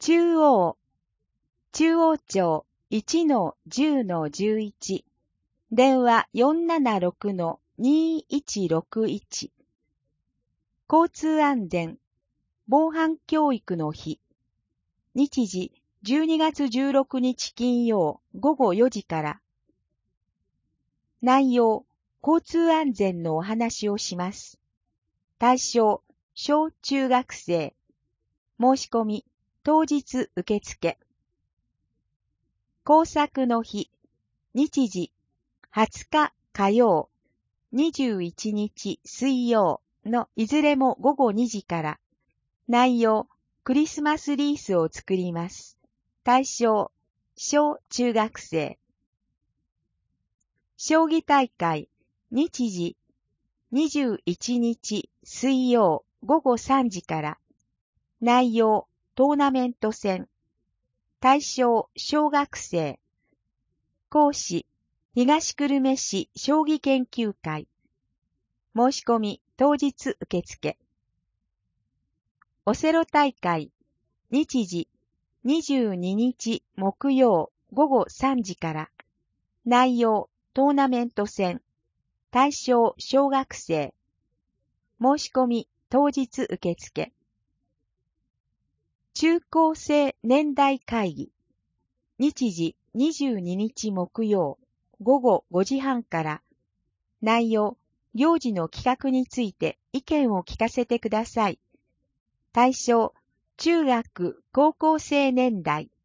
中央庁 1-10-11 電話 476-2161 交通安全防犯教育の日日時12月16日金曜午後4時から内容交通安全のお話をします。対象小中学生申し込み当日受付工作の日日時20日火曜21日水曜のいずれも午後2時から内容クリスマスリースを作ります。対象小中学生将棋大会日時21日水曜午後3時から内容トーナメント戦対象小学生講師東久留米市将棋研究会申し込み当日受付オセロ大会日時22日木曜午後3時から内容トーナメント戦対象小学生申し込み当日受付中高生年代会議日時22日木曜午後5時半から内容行事の企画について意見を聞かせてください。対象中学高校生年代